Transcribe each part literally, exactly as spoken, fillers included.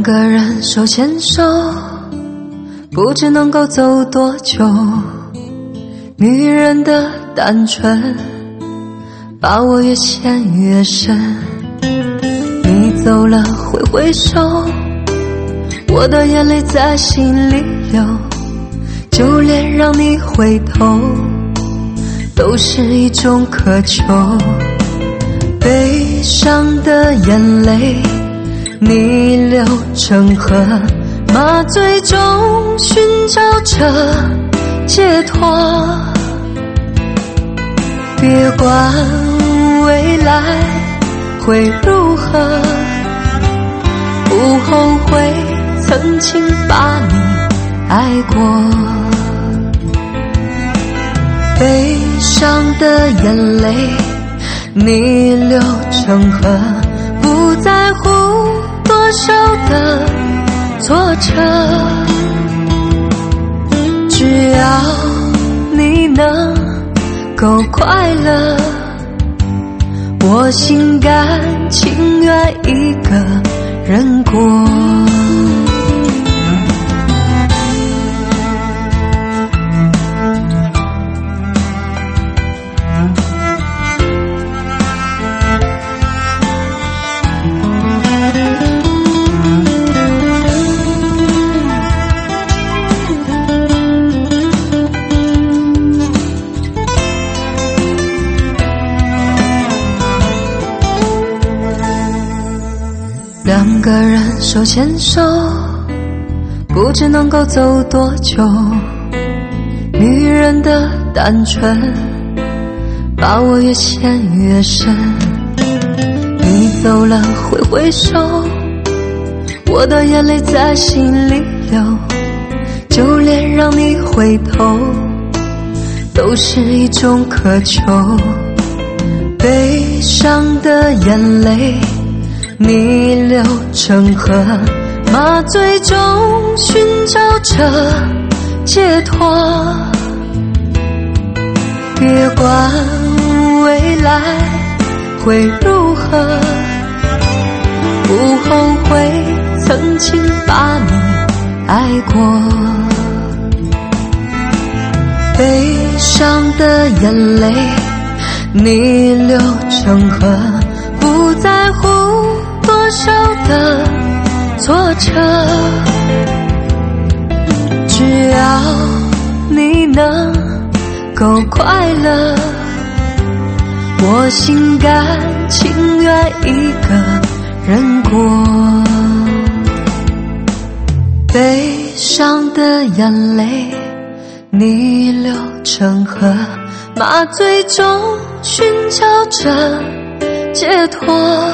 两个人手牵手，不知能够走多久。女人的单纯把我越陷越深，你走了挥挥手，我的眼泪在心里流，就连让你回头都是一种渴求。悲伤的眼泪逆流成河，麻醉中寻找着解脱。别管未来会如何，不后悔曾经把你爱过。悲伤的眼泪逆流成河，不在乎多少的挫折，只要你能够快乐，我心甘情愿一个人过。两个人手牵手，不知能够走多久。女人的单纯把我越陷越深，你走了挥挥手，我的眼泪在心里流，就连让你回头都是一种渴求。悲伤的眼泪逆流成河，麻醉中寻找着解脱。别管未来会如何，不后悔曾经把你爱过。悲伤的眼泪逆流成河，不在乎多少的挫折，只要你能够快乐，我心甘情愿一个人过。悲伤的眼泪逆流成河，麻醉中寻找着解脱。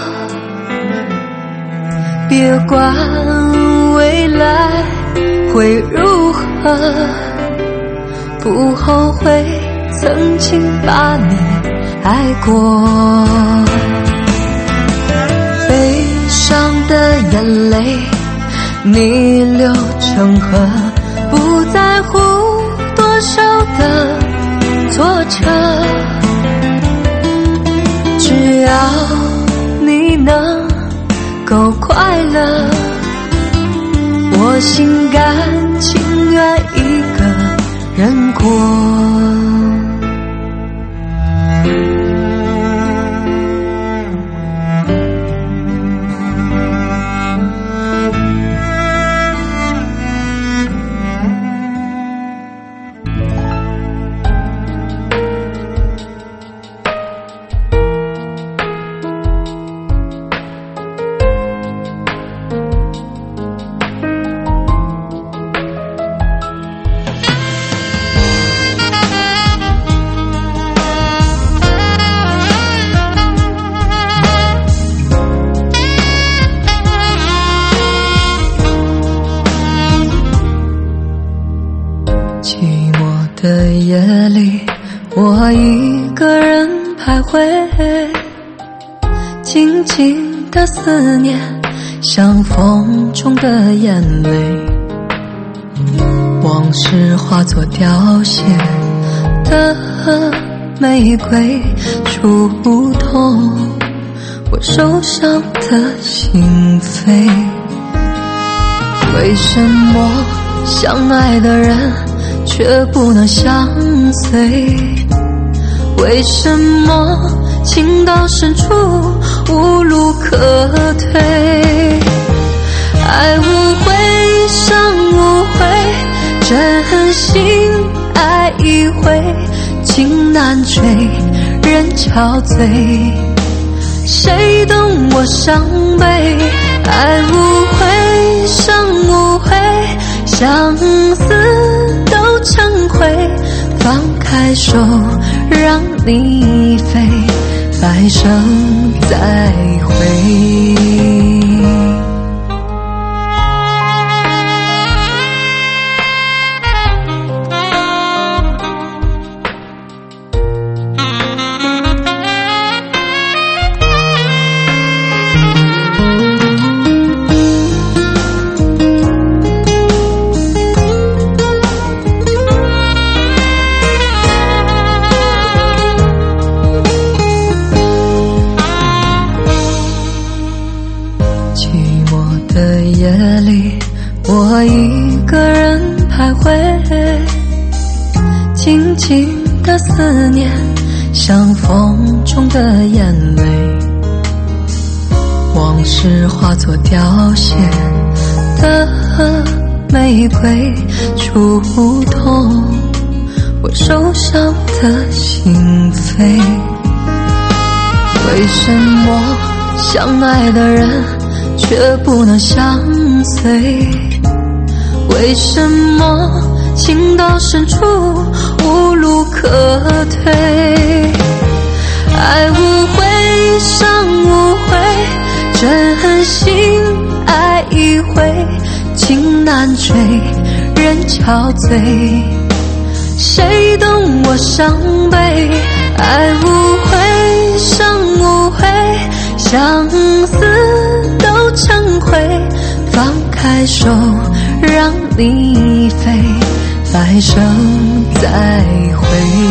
别管未来会如何，不后悔曾经把你爱过。悲伤的眼泪逆流成河，不在乎多少的挫折，只要你能够快乐，我心甘情愿一个人过。的夜里，我一个人徘徊，静静的思念像风中的眼泪，往事化作凋谢的玫瑰，触痛我受伤的心扉。 为什么相爱的人却不能相随？为什么情到深处无路可退？爱无悔，伤无悔，真心爱一回，情难追，人憔悴。谁懂我伤悲？爱无悔，伤无悔，相思都成灰。放开手，让你飞，来生再会。夜里，我一个人徘徊，静静的思念，像风中的眼泪。往事化作凋谢的玫瑰，触痛我受伤的心扉。为什么相爱的人却不能相随？为什么情到深处无路可退？爱无悔，伤无悔，真心爱一回，情难追，人憔悴。谁懂我伤悲？爱无悔，伤无悔，相思都成灰。放开手，让你飞，来生再会。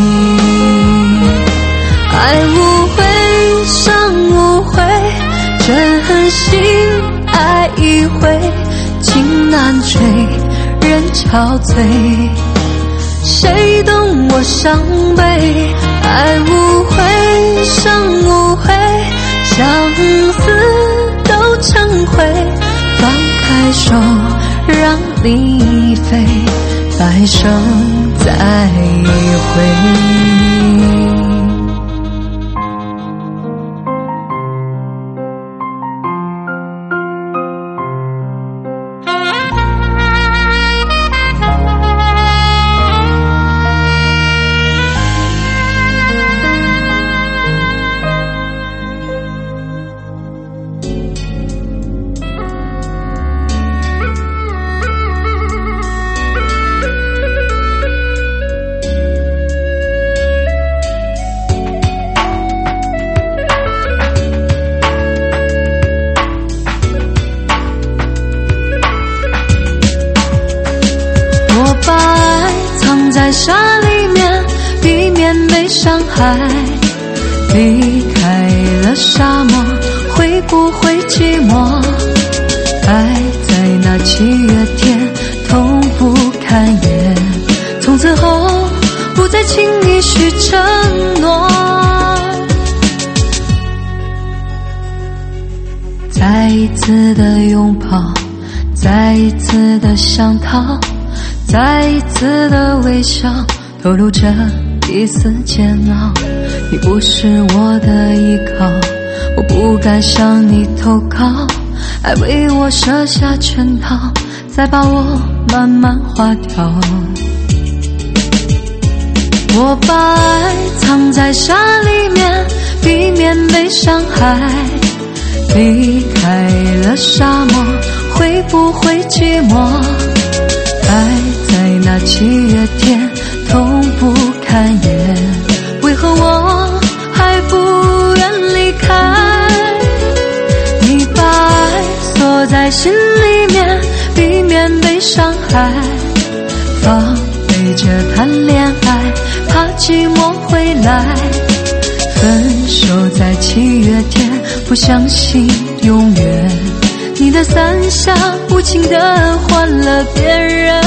爱无悔，伤无悔，真心爱一回，情难追，人憔悴。谁懂我伤悲？爱无悔，伤无悔，相思都成灰。放开手，让你飞，来生再会。把爱藏在沙里面，避免被伤害。离开了沙漠，会不会寂寞？爱在那七月天，痛不堪言。从此后，不再轻易许承诺。再一次的拥抱，再一次的想逃，再一次的微笑，透露着一丝煎熬。你不是我的依靠，我不敢向你投靠。爱为我设下圈套，再把我慢慢划掉。我把爱藏在沙里面，避免被伤害。离开了沙漠，会不会寂寞？爱在那七月天，痛不堪言。为何我还不愿离开？你把爱锁在心里面，避免被伤害。防备着谈恋爱，怕寂寞回来。分手在七月天，不相信永远。 你的伞下无情地换了别人。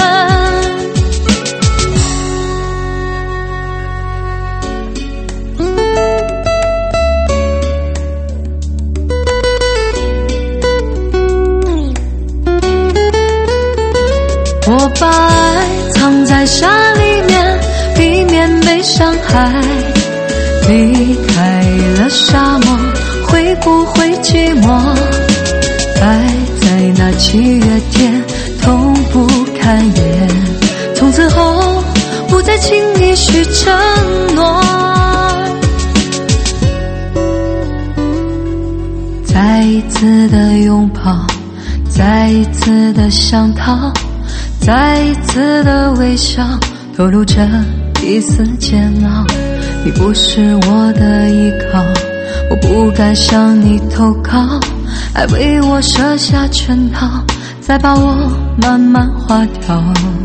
我把爱藏在沙里面，避免被伤害。离开了沙漠，会不会寂寞？爱在那七月天，痛不堪言。从此后，不再轻易许承诺。再一次的拥抱，再一次的想逃，再一次的微笑，透露着一丝煎熬。你不是我的依靠，我不该向你投靠，爱为我设下圈套，再把我慢慢划掉。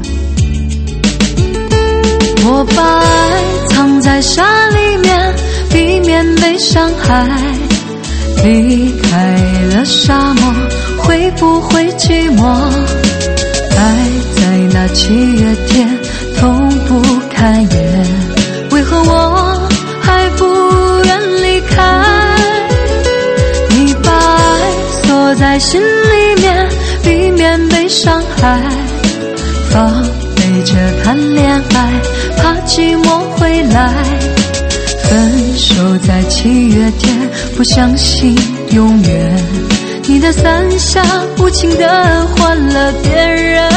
我把爱藏在沙里面，避免被伤害。离开了沙漠，会不会寂寞？爱在那七月天，痛不堪言。为何我还不愿离开？你把爱锁在心里面，避免被伤害。防备着谈恋爱，怕寂寞回来。分手在七月天，不相信永远。你的伞下无情地换了别人。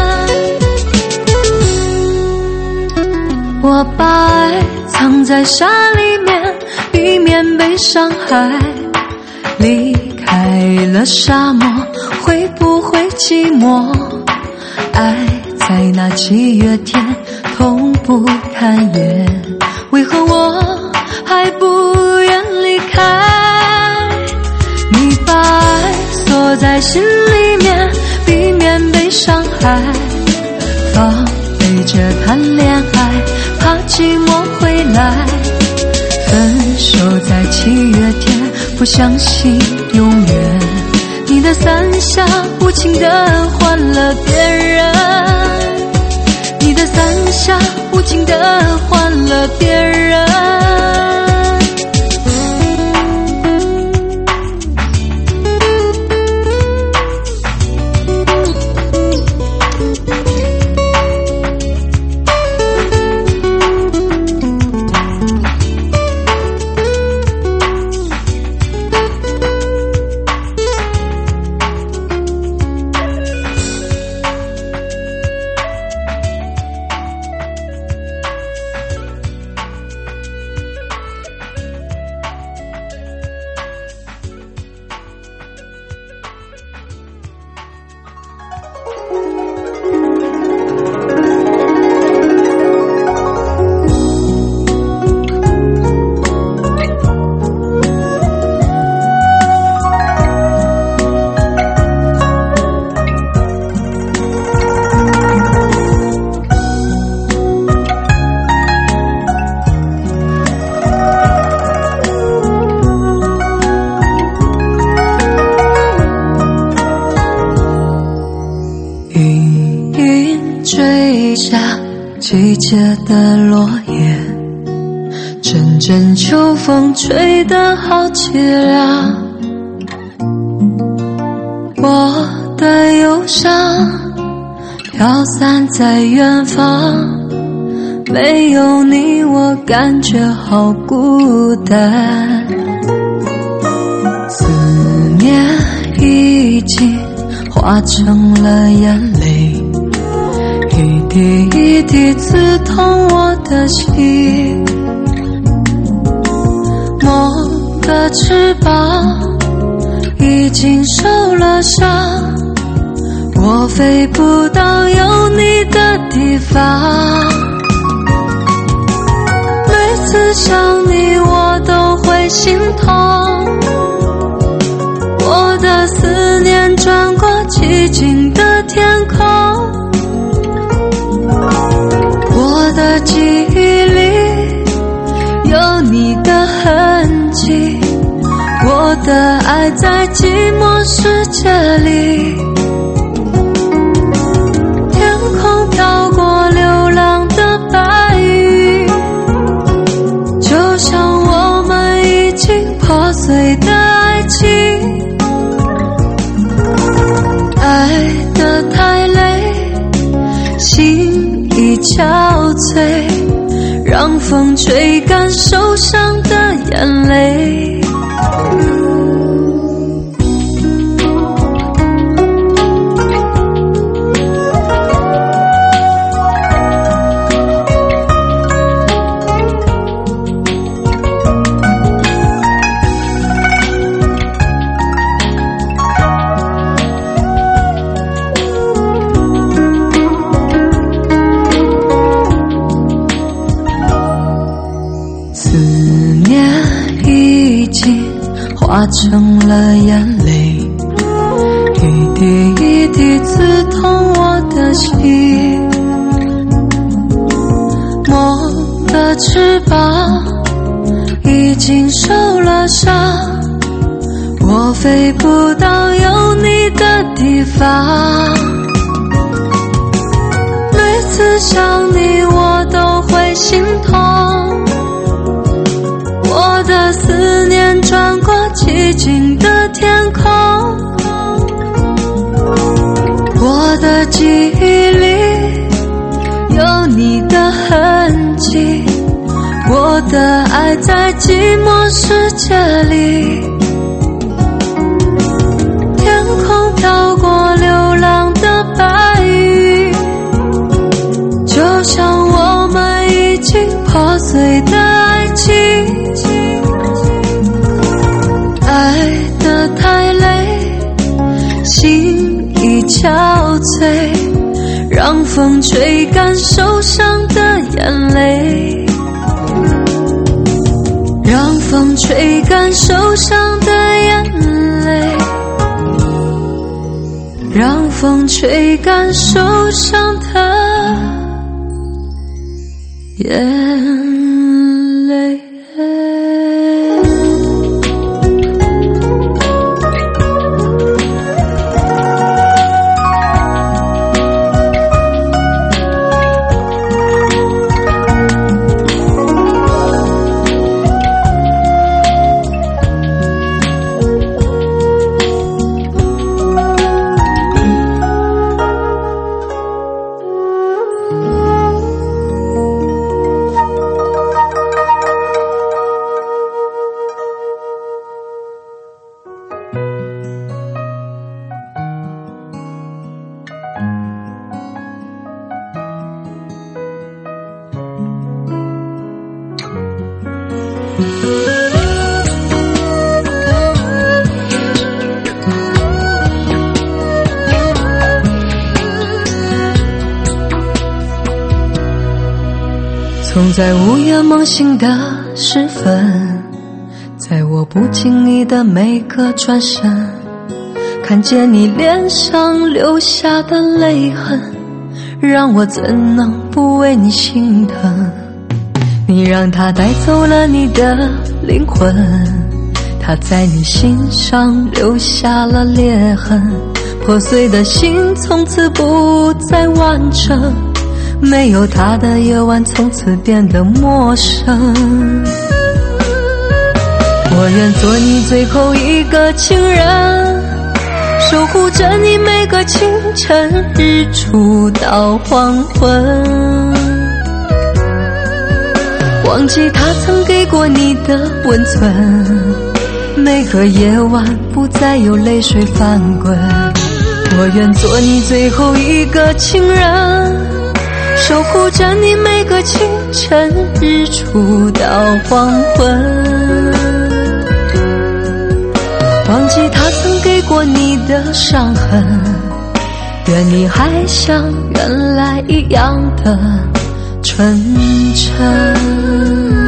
我把爱藏在沙里面，避免被伤害。离开了沙漠，会不会寂寞？爱在那七月天，痛不堪言。为何我还不愿离开？你把爱锁在心里面，避免被伤害。防备着谈恋爱，怕寂寞回来。分手在七月天，不相信永远。你的伞下无情地换了别人。你的伞下无情地换了别人。季节的落叶，阵阵秋风吹得好凄凉。我的忧伤飘散在远方，没有你我感觉好孤单。思念已经化成了眼泪，一滴一滴刺痛我的心。梦的翅膀已经受了伤，我飞不到有你的地方。每次想你我都会心痛，我的思念穿过寂静的天空。我的记忆里有你的痕迹，我的的爱在寂寞世界里，天空飘过流浪的白云，就像我们已经破碎的爱情。爱得太累，心已憔悴，让风吹干受伤的眼泪。化成了眼泪，一滴一滴刺痛我的心。梦的翅膀已经受了伤，我飞不到有你的地方。每次想你我都会心痛，我的思念穿过寂静的天空，我的记忆里有你的痕迹，我的爱在寂寞世界里，天空飘过流浪的白云，就像我们已经破碎的爱情。爱得太累，心已憔悴，让风吹干受伤的眼泪，让风吹干受伤的眼泪，让风吹干受伤的眼泪。总在午夜梦醒的时分，在我不经意的每个转身，看见你脸上留下的泪痕，让我怎能不为你心疼。你让他带走了你的灵魂，他在你心上留下了裂痕，破碎的心从此不再完整，没有他的夜晚从此变得陌生。我愿做你最后一个情人，守护着你每个清晨，日出到黄昏。忘记他曾给过你的温存，每个夜晚不再有泪水翻滚。我愿做你最后一个情人，守护着你每个清晨，日出到黄昏。忘记他曾给过你的伤痕，愿你还像原来一样的纯真。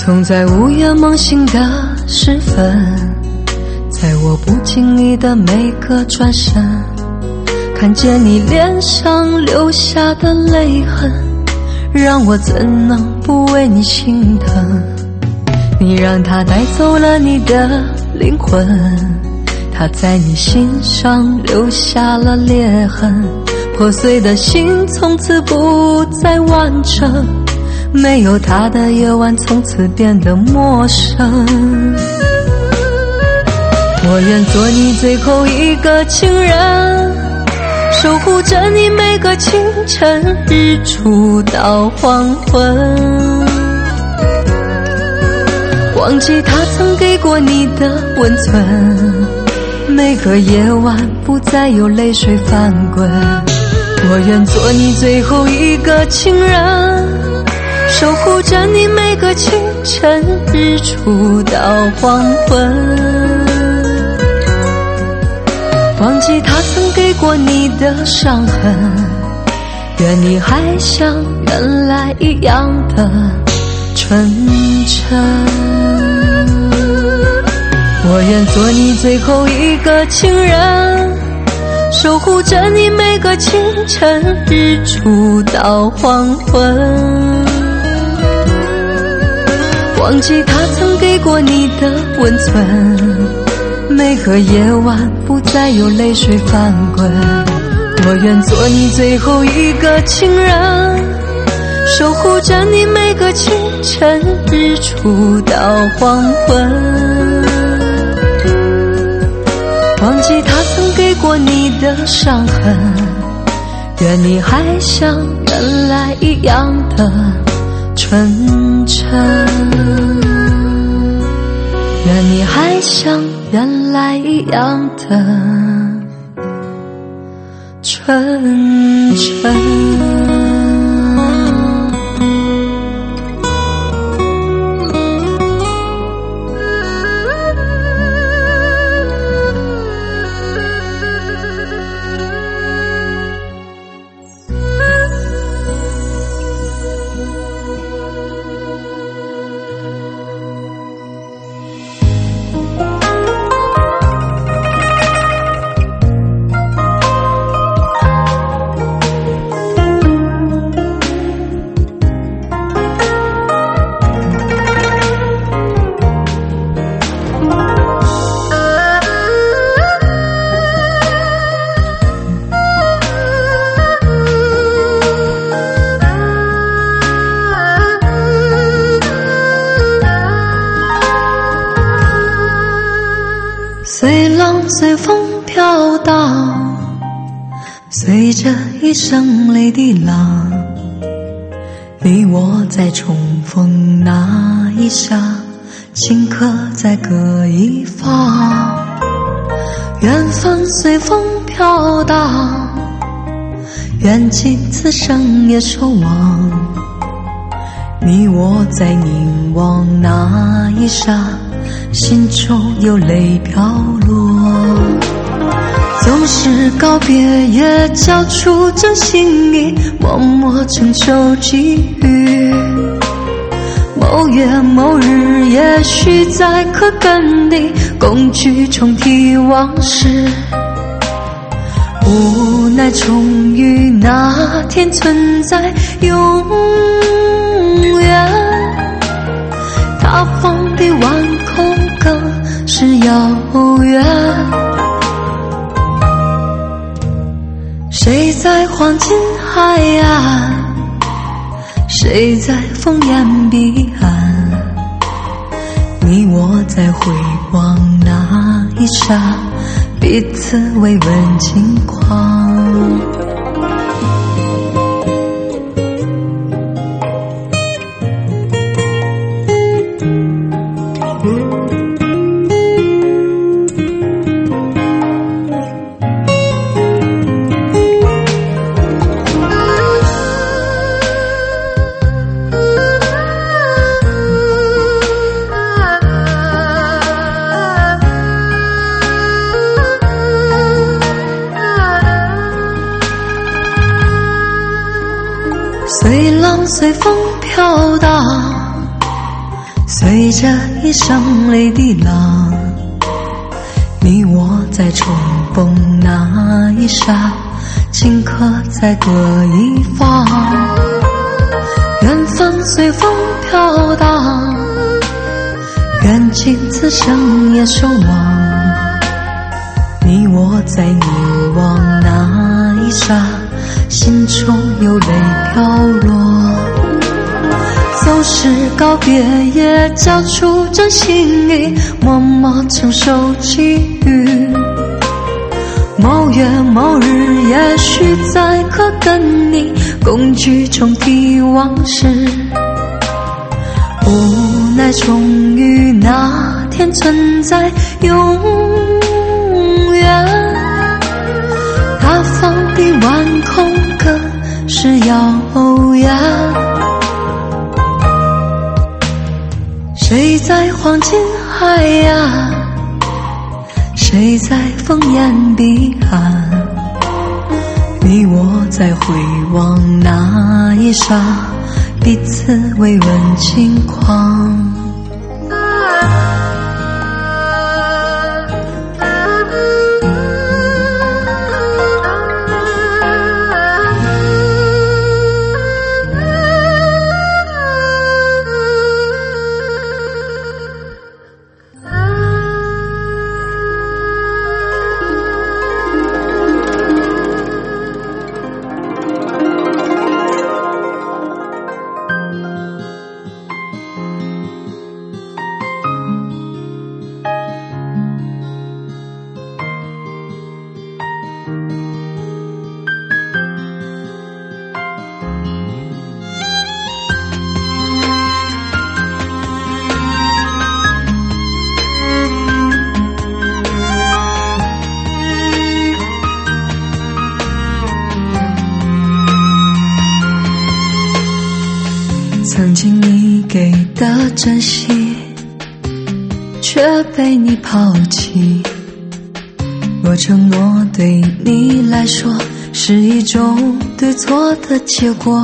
总在午夜梦醒的时分，在我不经意的每个转身，看见你脸上留下的泪痕，让我怎能不为你心疼。你让他带走了你的灵魂，他在你心上留下了裂痕，破碎的心从此不再完整，没有他的夜晚从此变得陌生。我愿做你最后一个情人，守护着你每个清晨，日出到黄昏，忘记他曾给过你的温存，每个夜晚不再有泪水翻滚。我愿做你最后一个情人，守护着你每个清晨，日出到黄昏，忘记他曾给过你的伤痕，愿你还像原来一样的纯真。我愿做你最后一个情人，守护着你每个清晨，日出到黄昏，忘记他曾给过你的温存，每个夜晚不再有泪水翻滚。我愿做你最后一个情人，守护着你每个清晨，日出到黄昏，忘记他曾给过你的伤痕，愿你还像原来一样的纯真，愿你还像原来一样的纯真。随浪随风飘荡，随着一声泪滴浪，你我在重逢那一刹，顷刻在各一方。缘分随风飘荡，缘尽此生也守望，你我在凝望那一刹，心中有泪飘落。总是告别也交出真心意，默默承受际遇。某月某日，也许再可跟你共聚重提往事。无奈终于那天存在永远，他方比万空更是遥远。谁在黄金海岸，谁在烽烟彼岸，你我在回望那一刹，彼此慰问轻狂。随浪随风飘荡， 随着一声泪滴浪，你我在重逢那一刹，顷刻在各一方，缘分随风飘荡，缘尽此生也守望。你我在凝望那一刹，心中有泪飘落。走时告别，也交出真心意，默默承受际遇。某月某日，也许再可跟你共聚重提往事。无奈终于那天存在永远，大风比晚空更是遥远。谁在黄金海岸，谁在烽烟彼岸，你我在回望那一刹，彼此未问轻狂。曾经你给的珍惜，却被你抛弃。若承诺对你来说是一种对错的结果，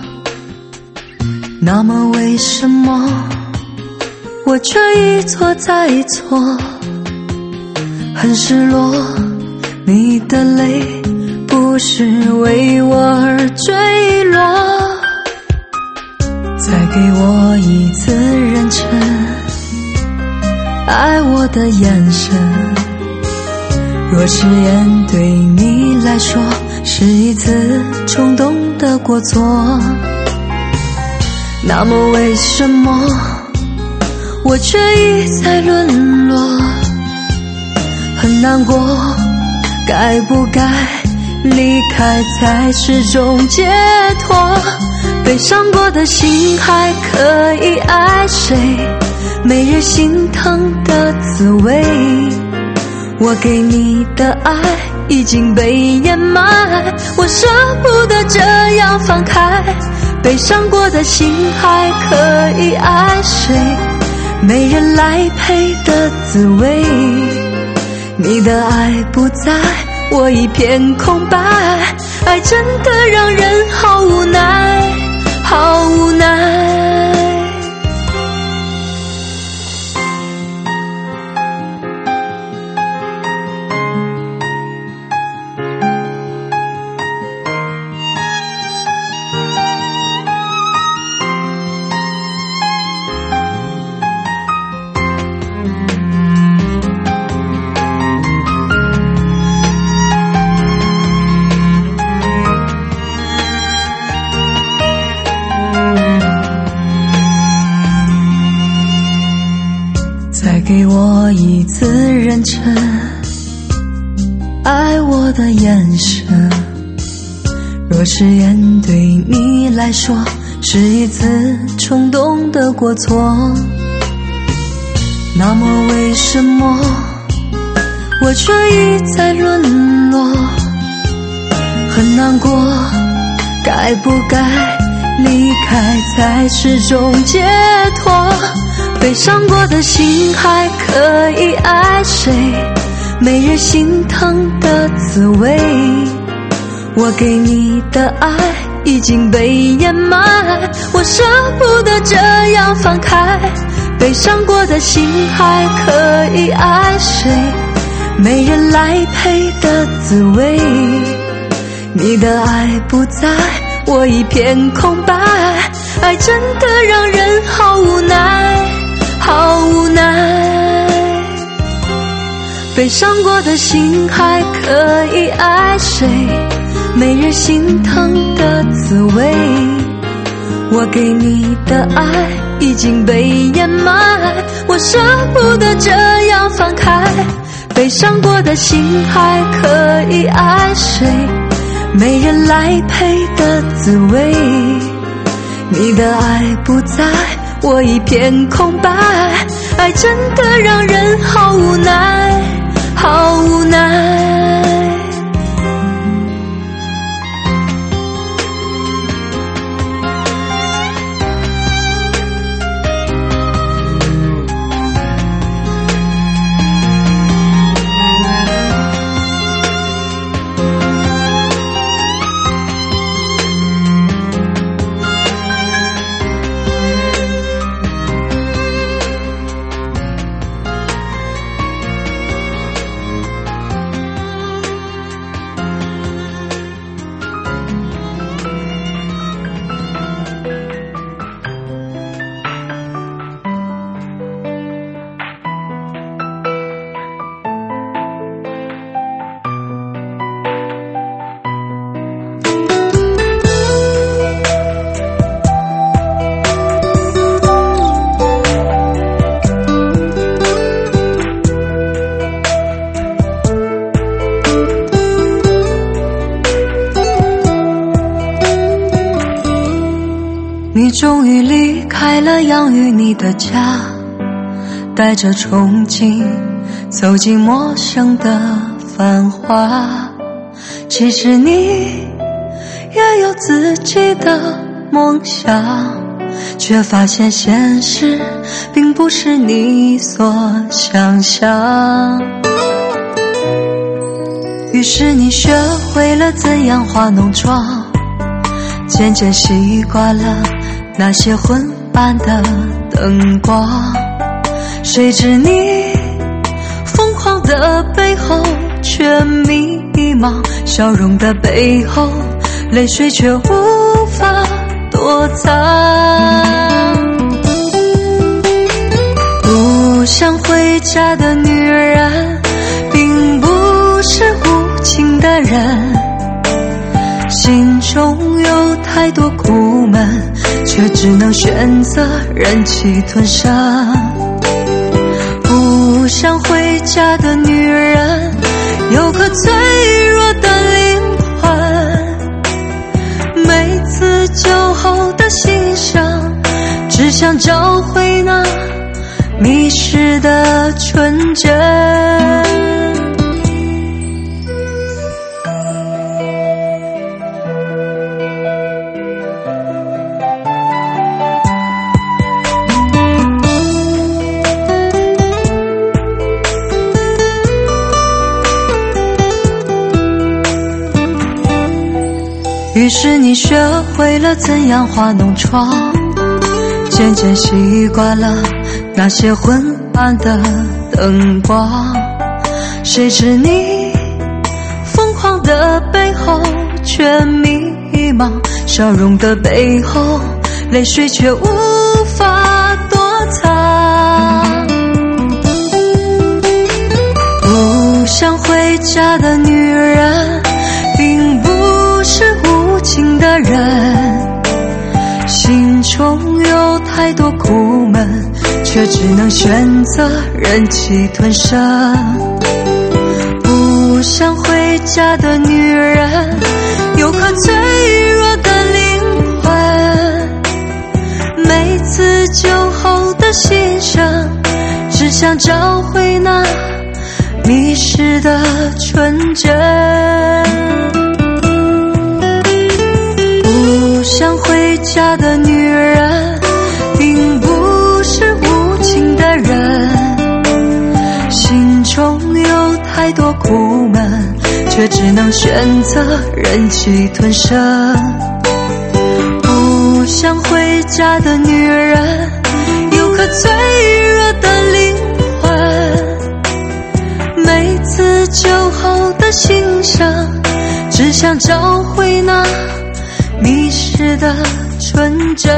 那么为什么我却一错再错？很失落，你的泪不是为我而坠落。再给我一次认真爱我的眼神，若誓言对你来说是一次冲动的过错，那么为什么我却一再沦落？很难过，该不该离开才是种解脱？悲伤过的心还可以爱谁？没人心疼的滋味，我给你的爱已经被掩埋，我舍不得这样放开。悲伤过的心还可以爱谁？没人来陪的滋味，你的爱不在，我一片空白。爱真的让人好无奈，好无奈。再给我一次认真爱我的眼神，若誓言对你来说是一次冲动的过错，那么为什么我却一再沦落？很难过，该不该离开才是种解脱？悲伤过的心还可以爱谁？没人心疼的滋味，我给你的爱已经被掩埋，我舍不得这样放开。 被伤过的心还可以爱谁？没人来陪的滋味。你的爱不在，我一片空白，爱真的让人好无奈，好无奈。被伤过的心还可以爱谁？没人心疼的滋味。我给你的爱已经被掩埋，我舍不得这样放开。被伤过的心还可以爱谁？没人来陪的滋味。你的爱不在，我一片空白，爱真的让人好无奈，好无奈。 你终于离开了养育你的家，带着憧憬走进陌生的繁华。其实你也有自己的梦想，却发现现实并不是你所想象。于是你学会了怎样化浓妆，渐渐习惯了那些昏暗的灯光。谁知你疯狂的背后却迷茫，笑容的背后泪水却无法躲藏。不想回家的女人并不是无情的人，心中有太多苦闷，却只能选择忍气吞声。不想回家的女人有颗脆弱的灵魂，每次酒后的欣赏，只想找回那迷失的纯真。于是你学会了怎样化浓妆，渐渐习惯了那些昏暗的灯光。谁知你疯狂的背后却迷茫，笑容的背后泪水却无法躲藏。不想回家的女人并不是无情的人，心中有太多苦闷，却只能选择忍气吞声。不想回家的女人有颗脆弱的灵魂，每次酒后的欣赏，只想找回那迷失的纯真。不想回家的女人并不是无情的人，心中有太多苦闷，却只能选择忍气吞声。不想回家的女人有颗和脆弱的灵魂，每次酒后的欣赏，只想找回那迷失的纯真。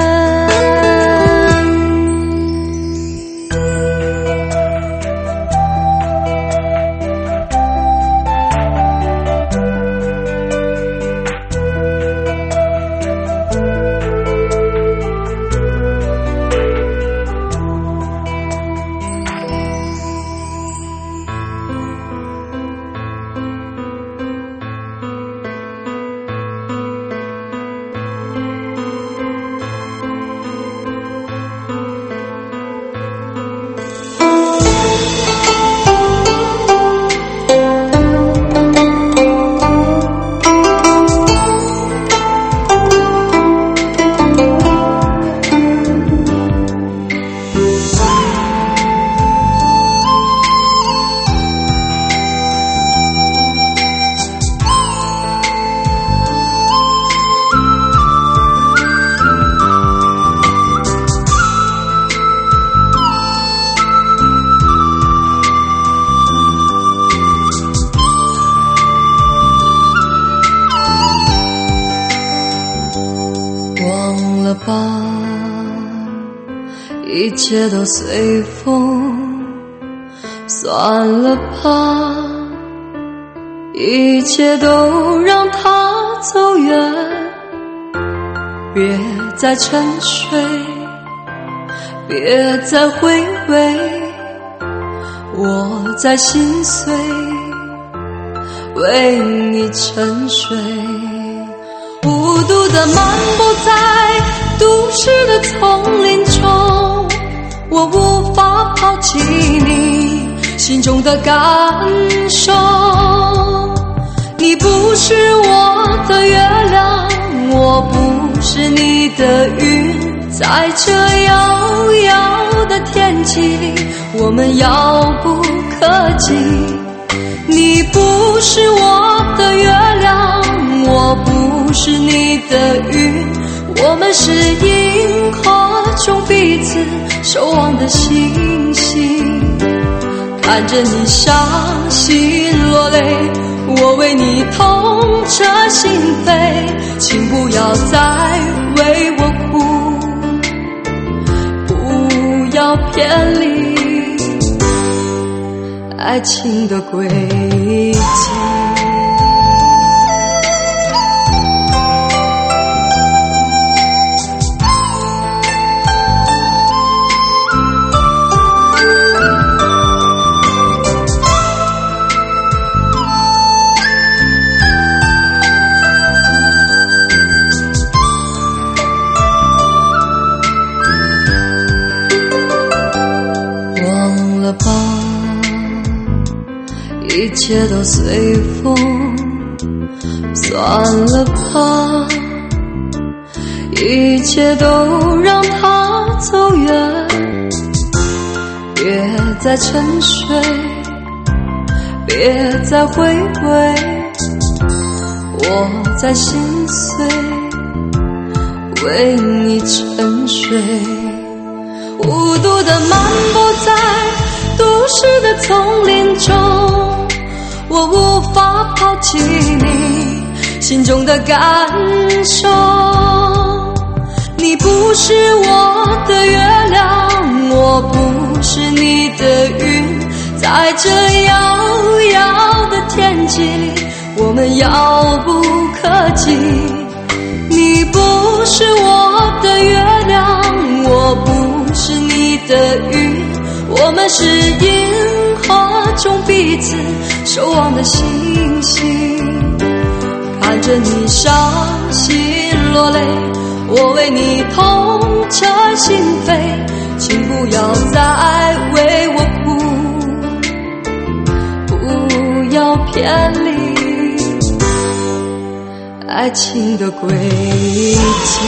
一切都随风，算了吧，一切都让它走远，别再沉睡，别再回味，我在心碎，为你沉睡。孤独地漫步在都市的丛林中，我无法抛弃你心中的感受。你不是我的月亮，我不是你的云，在这遥遥的天气里，我们遥不可及。你不是我的月亮，我不是你的云，我们是银河中彼此守望的星星。看着你伤心落泪，我为你痛彻心扉，请不要再为我哭，不要偏离爱情的轨迹。一切都随风，算了吧，一切都让它走远，别再沉睡，别再回味，我在心碎，为你沉睡。孤独地漫步在都市的丛林中，我无法抛弃你心中的感受。你不是我的月亮，我不是你的云，在这遥遥的天际里，我们遥不可及。你不是我的月亮，我不是你的云，我们是银河中彼此守望的星星。看着你伤心落泪，我为你痛彻心扉，请不要再为我哭，不要偏离爱情的轨迹。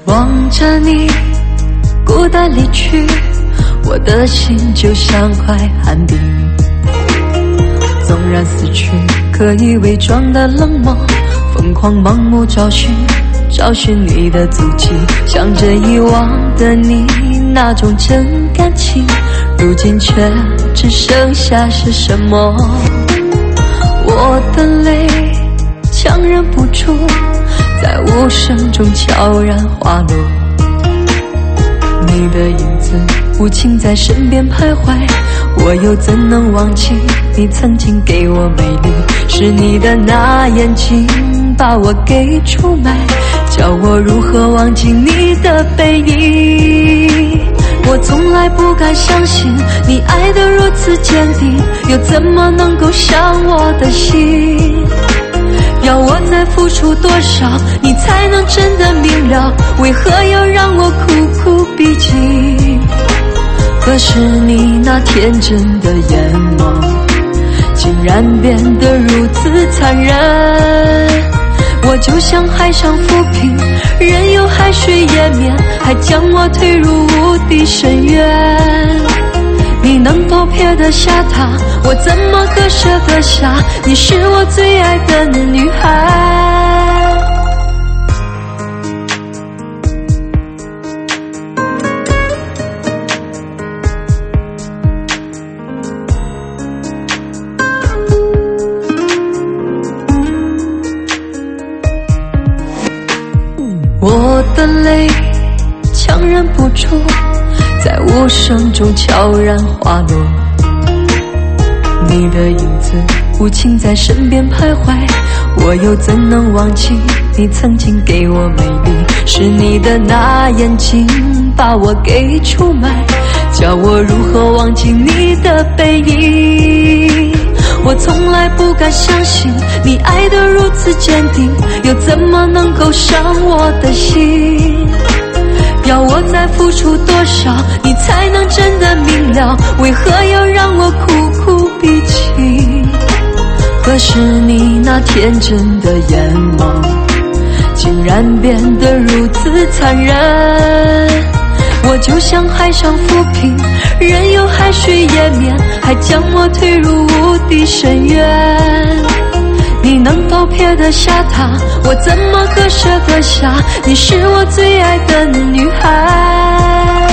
望着你孤单离去，我的心就像块寒冰。纵然死去可以伪装的冷漠，疯狂盲目找寻找寻你的足迹，想着遗忘的你那种真感情，如今却只剩下是什么？我的泪强忍不住，在无声中悄然滑落，你的影子无情在身边徘徊，我又怎能忘记你曾经给我美丽？是你的那眼睛把我给出卖，叫我如何忘记你的背影？我从来不敢相信你爱得如此坚定，又怎么能够伤我的心？要我再付出多少你才能真的明了，为何要让我苦苦逼近？可是你那天真的眼眸竟然变得如此残忍，我就像海上浮萍，任由海水淹没，还将我推入无底深渊。你能否撇得下他？我怎么可舍得下？你是我最爱的女孩。我的泪强忍不住，在无声中悄然滑落，你的影子无情在身边徘徊，我又怎能忘记你曾经给我美丽？是你的那眼睛把我给出卖，叫我如何忘记你的背影？我从来不敢相信你爱得如此坚定，又怎么能够伤我的心？要我再付出多少你才能真的明了，为何要让我苦苦逼近？可是你那天真的眼眸竟然变得如此残忍，我就像海上浮萍，任由海水淹没，还将我推入无底深渊。你能否撇得下他？我怎么可舍得下？你是我最爱的女孩。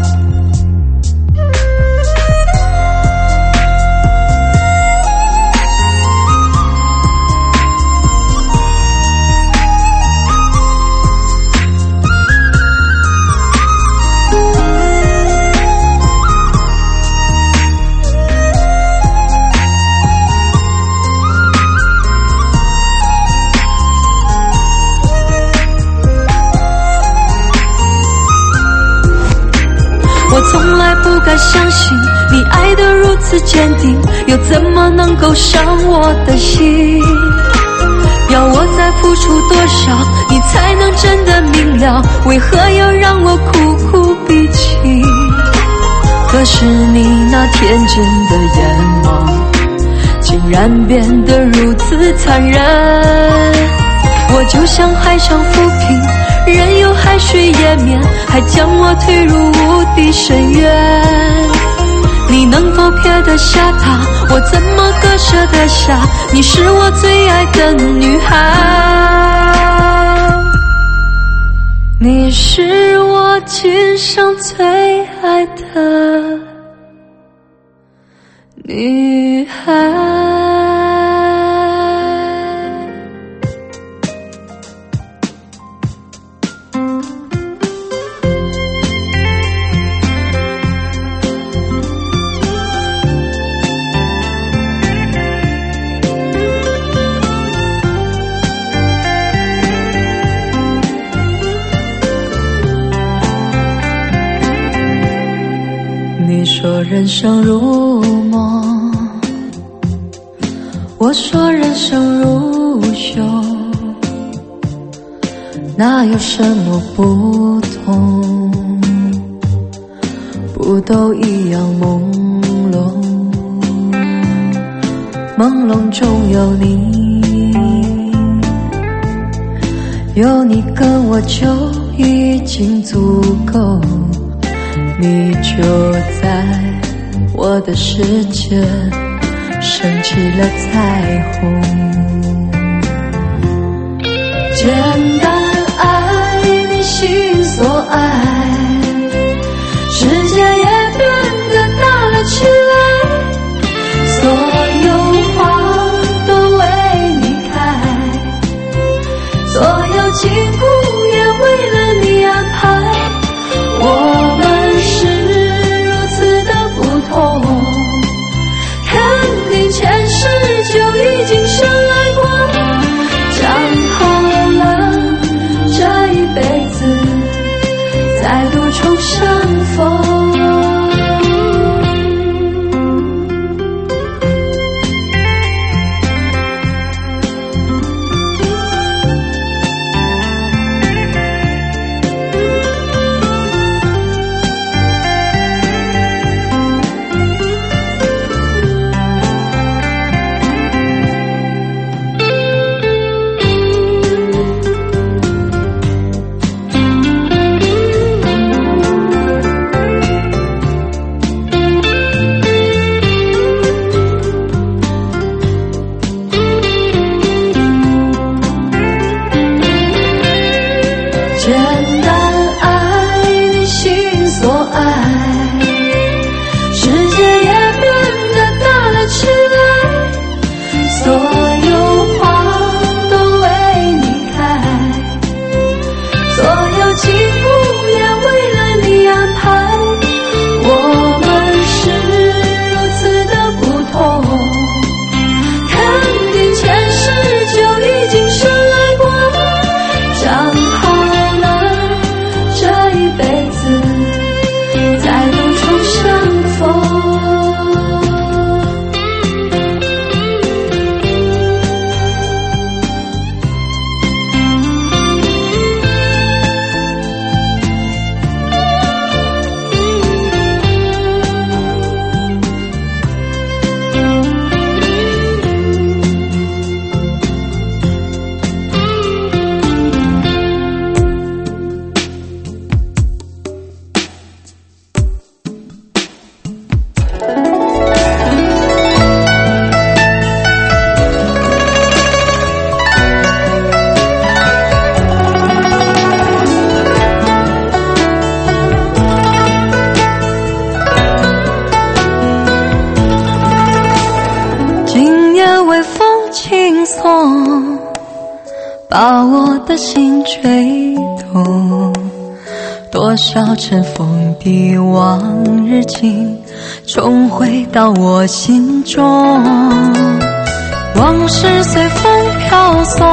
我从来不敢相信你爱得如此坚定，又怎么能够伤我的心？要我再付出多少你才能真的明了，为何要让我苦苦逼近？可是你那天真的眼眸竟然变得如此残忍，我就像海上浮萍，任由海水淹没，还将我推入无底深渊。你能否撇得下他？我怎么可舍得下？你是我最爱的女孩，你是我今生最爱的女孩。你说人生如梦，我说人生如秀，哪有什么不同？不都一样朦胧，朦胧中有你， 有你跟我就已经足够，你就在我的世界升起了彩虹。简单爱你心所爱，世界也变得大了起来，所有花都为你开，所有景物也为了你安排，我们是如此的不同，肯定前世就已经深爱过，讲好了这一辈子再度重相逢。 把我的心吹动，多少尘封的往日情重回到我心中，往事随风飘送，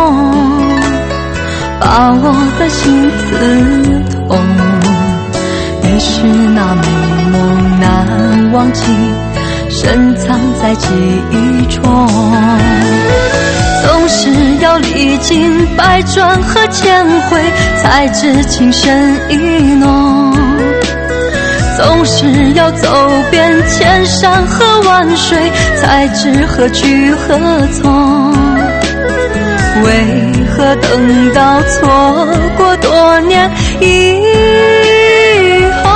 把我的心刺痛。你是那美梦难忘记，深藏在记忆中，总是要历经百转和千回，才知情深意浓。总是要走遍千山和万水，才知何去何从。为何等到错过多年以后，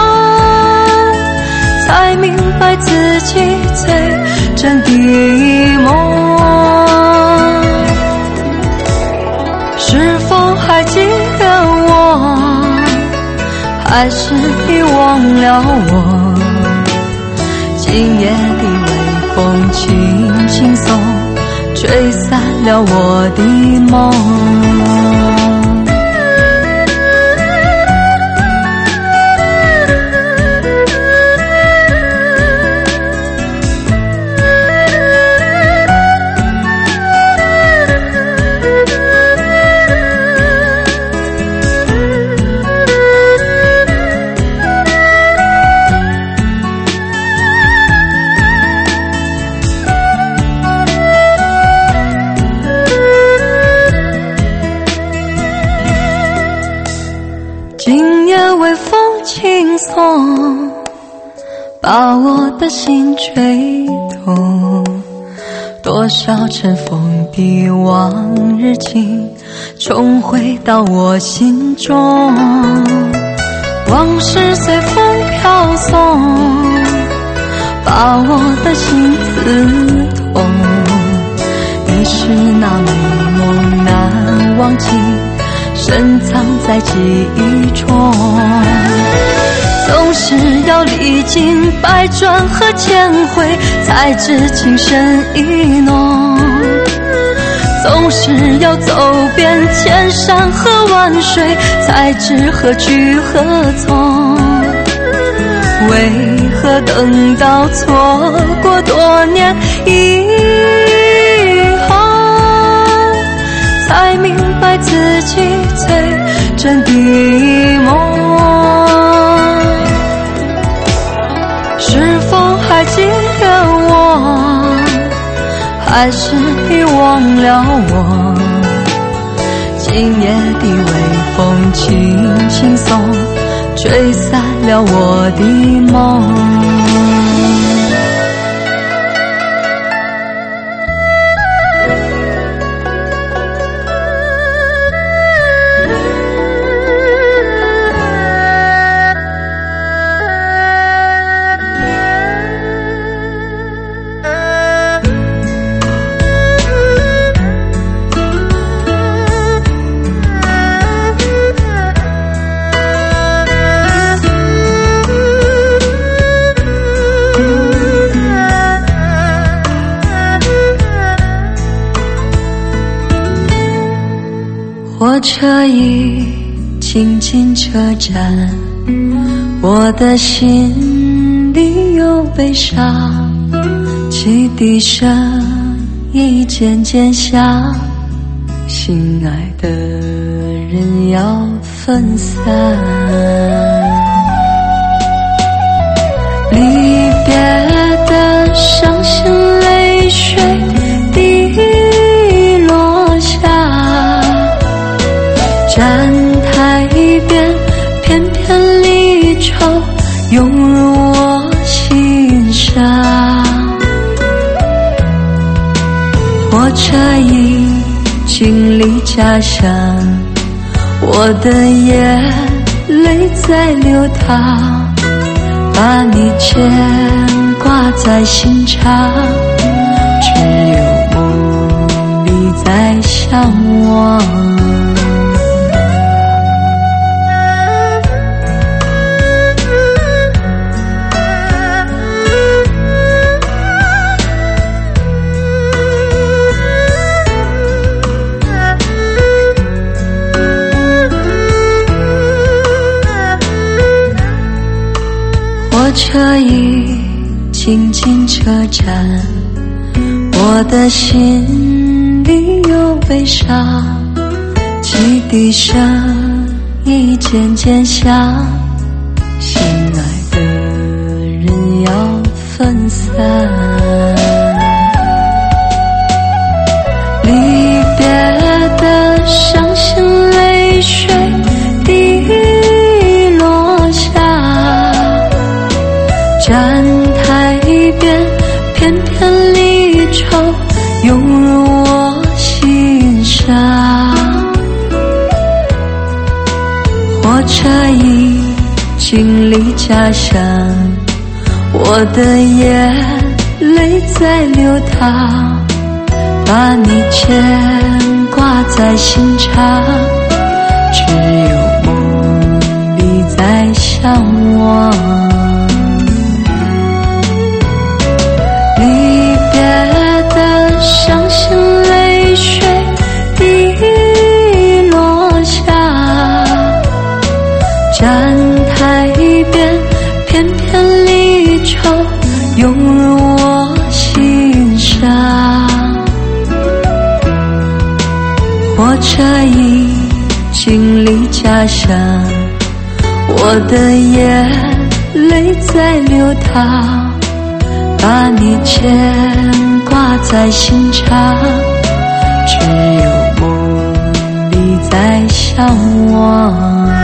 才明白自己最真的梦？是否还记得我，还是你忘了我？今夜的微风轻轻送，吹散了我的梦。轻松把我的心吹动，多多少尘封的往日情重回到我心中，往事随风飘送，把我的心刺痛。你是那美梦难忘记，深藏在记忆中，总是要历经百转和千回，才知情深意浓。总是要走遍千山和万水，才知何去何从。为何等到错过多年以后，才明白自己最真的梦？是否还记得我，还是你忘了我？今夜的微风轻轻送，吹散了我的梦。火车已经进车站，我的心里有悲伤，汽笛声已渐渐响，心爱的人要分散。离别的伤心泪水滴落下，站台边片片离愁涌入我心上。火车已经离家乡，我的眼泪在流淌，把你牵挂在心上，只有梦里在向往。火车已经进车站，我的心里有悲伤，汽笛声已渐渐响，心爱的人要分散。离别的伤心泪水滴落下，站台边片片离愁涌入我心上。火车已经离家乡，我的眼泪在流淌，把你牵挂在心上，只有梦里在向往。伤心泪水滴落下，站台边片片离愁涌入我心上。火车已经离家乡，我的眼泪在流淌，把你牵挂在心上，只有梦里在向往。